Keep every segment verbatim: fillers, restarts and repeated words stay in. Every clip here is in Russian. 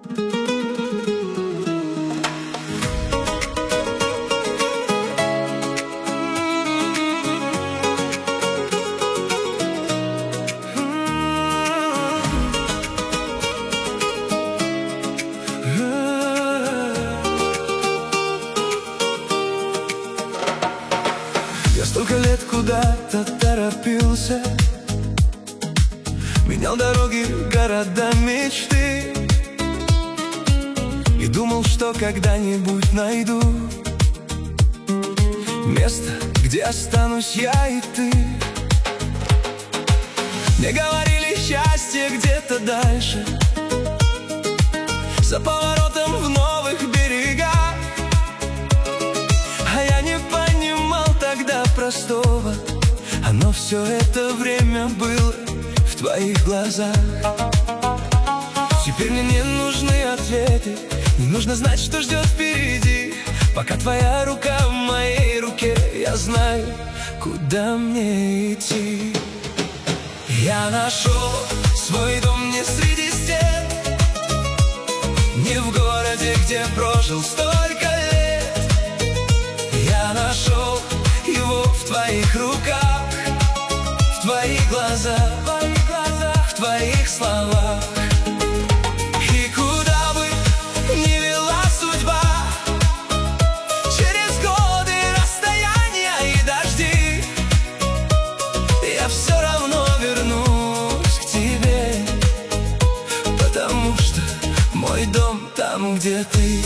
Я столько лет куда-то торопился, менял дороги, города, мечты, и думал, что когда-нибудь найду место, где останусь я и ты. Мне говорили, счастье где-то дальше, за поворотом в новых берегах. А я не понимал тогда простого, оно все это время было в твоих глазах. Теперь мне не нужны ответы, не нужно знать, что ждет впереди. Пока твоя рука в моей руке, я знаю, куда мне идти. Я нашел свой дом не среди стен, не в городе, где прожил столько лет. Я нашел его в твоих руках, в твоих глазах, в твоих словах. И куда бы ни вела судьба, через годы, расстояния и дожди, я все равно вернусь к тебе, потому что мой дом там, где ты.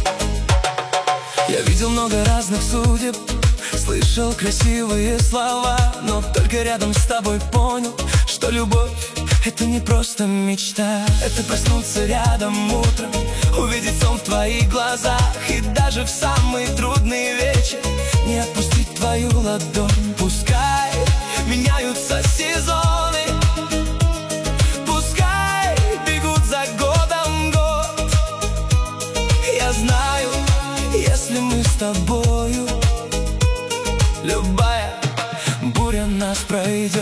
Я видел много разных судеб, слышал красивые слова, но только рядом с тобой понял, что любовь — это не просто мечта. Это проснуться рядом утром, увидеть сон в твоих глазах, и даже в самый трудный вечер не отпустить твою ладонь. Пускай меняются сезоны, пускай бегут за годом год, я знаю, если мы с тобою, любая буря нас пройдет.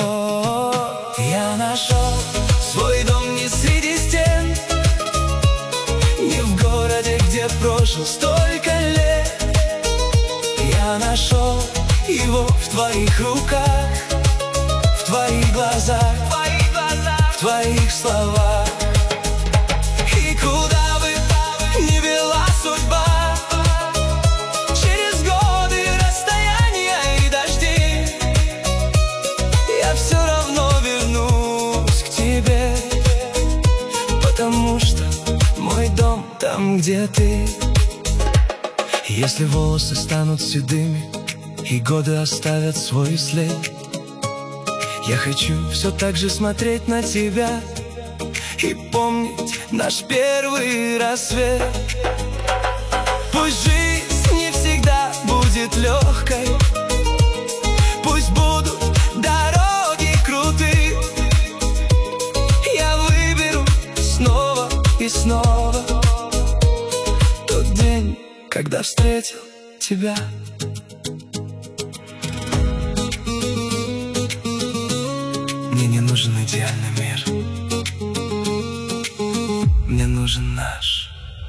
Я нашел свой дом не среди стен, не в городе, где прожил столько лет. Я нашел его в твоих руках, в твоих глазах, в твоих словах. И куда бы ни вела судьба, через годы, расстояния и дожди, я все равно вернусь к тебе, потому что мой дом там, где ты. Если волосы станут седыми и годы оставят свой след, я хочу все так же смотреть на тебя и помнить наш первый рассвет. Пусть жизнь не всегда будет легкой, пусть будут дороги круты, я выберу снова и снова тот день, когда встретил тебя. Мне не нужен идеальный мир, мне нужен наш.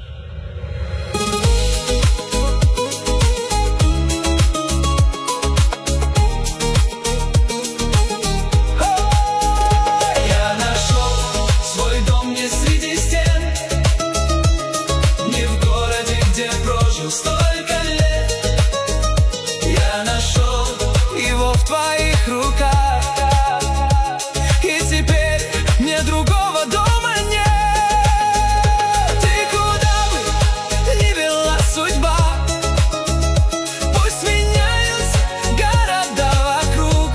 Столько лет я нашел его в твоих руках, и теперь мне другого дома нет. И куда бы ни вела судьба, пусть меняются города вокруг,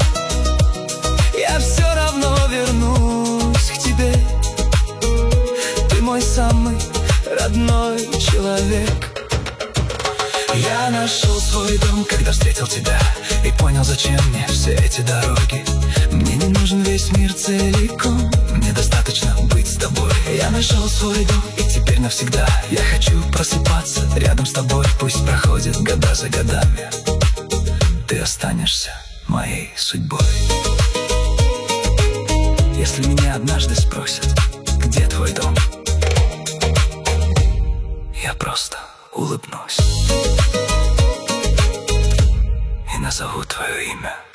я все равно вернусь к тебе. Ты мой самый родной человек. Я нашел свой дом, когда встретил тебя, и понял, зачем мне все эти дороги. Мне не нужен весь мир целиком, мне достаточно быть с тобой. Я нашел свой дом, и теперь навсегда я хочу просыпаться рядом с тобой. Пусть проходят года за годами, ты останешься моей судьбой. Если меня однажды спросят, где твой дом, Я просто улыбнусь и назову твое имя.